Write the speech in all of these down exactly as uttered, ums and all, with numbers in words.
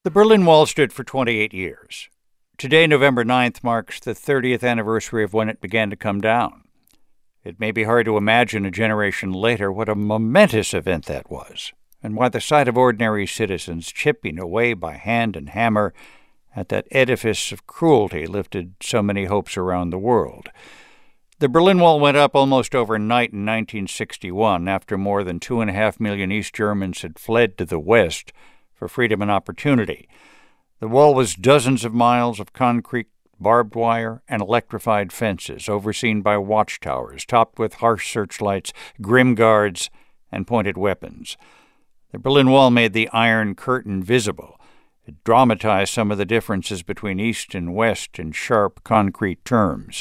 The Berlin Wall stood for twenty-eight years. Today, November ninth, marks the thirtieth anniversary of when it began to come down. It may be hard to imagine a generation later what a momentous event that was, and why the sight of ordinary citizens chipping away by hand and hammer at that edifice of cruelty lifted so many hopes around the world. The Berlin Wall went up almost overnight in nineteen sixty-one, after more than two and a half million East Germans had fled to the West for freedom and opportunity. The wall was dozens of miles of concrete, barbed wire, and electrified fences, overseen by watchtowers, topped with harsh searchlights, grim guards, and pointed weapons. The Berlin Wall made the Iron Curtain visible. It dramatized some of the differences between East and West in sharp, concrete terms.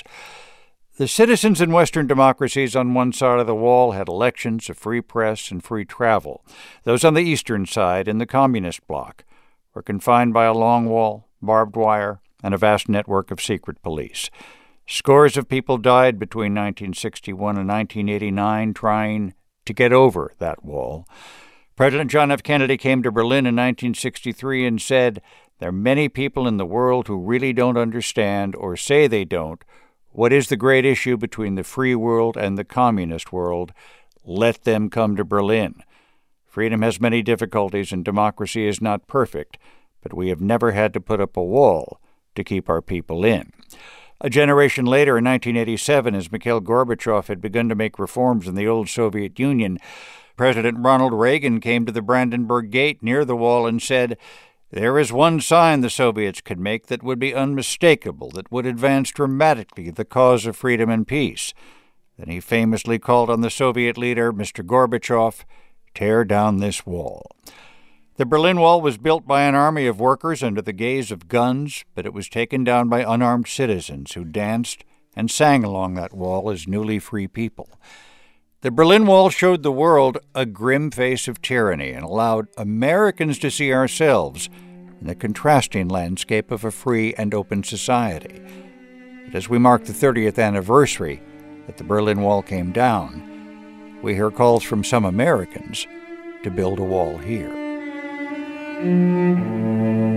The citizens in Western democracies on one side of the wall had elections, a free press, and free travel. Those on the eastern side, in the communist bloc, were confined by a long wall, barbed wire, and a vast network of secret police. Scores of people died between nineteen sixty-one and nineteen eighty-nine trying to get over that wall. President John F. Kennedy came to Berlin in nineteen sixty-three and said, "There are many people in the world who really don't understand, or say they don't, what is the great issue between the free world and the communist world. Let them come to Berlin. Freedom has many difficulties and democracy is not perfect, but we have never had to put up a wall to keep our people in." A generation later, in nineteen eighty-seven, as Mikhail Gorbachev had begun to make reforms in the old Soviet Union, President Ronald Reagan came to the Brandenburg Gate near the wall and said, "There is one sign the Soviets could make that would be unmistakable, that would advance dramatically the cause of freedom and peace." Then he famously called on the Soviet leader, Mister Gorbachev, "Tear down this wall." The Berlin Wall was built by an army of workers under the gaze of guns, but it was taken down by unarmed citizens who danced and sang along that wall as newly free people. The Berlin Wall showed the world a grim face of tyranny and allowed Americans to see ourselves in the contrasting landscape of a free and open society. But as we mark the thirtieth anniversary that the Berlin Wall came down, we hear calls from some Americans to build a wall here.